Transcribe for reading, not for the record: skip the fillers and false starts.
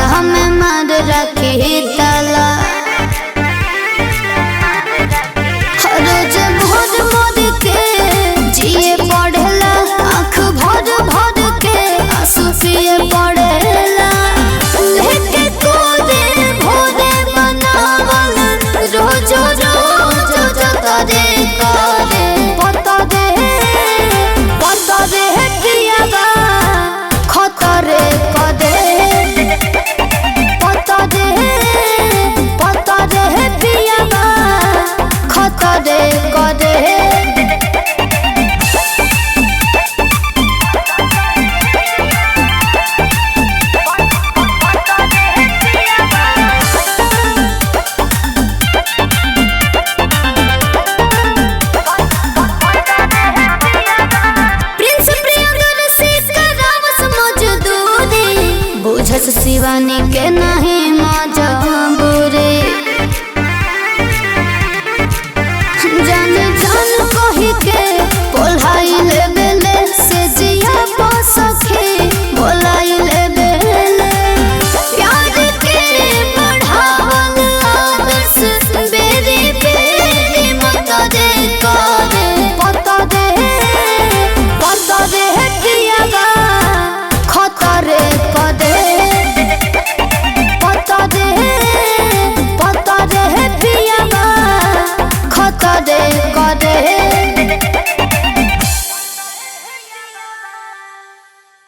में मार रखी ताला। रोज भोर मोर के जिए पढ़ेला, आँख भर भर के आंसू पिए पड़ेला। लेके कूदे भोरे बनावल रोज रोज करे करे पता दे पियाबा खतरे कदे पता दे पियाबा खतरे कदे। बुझस शिवानी के नहीं मजबूरी।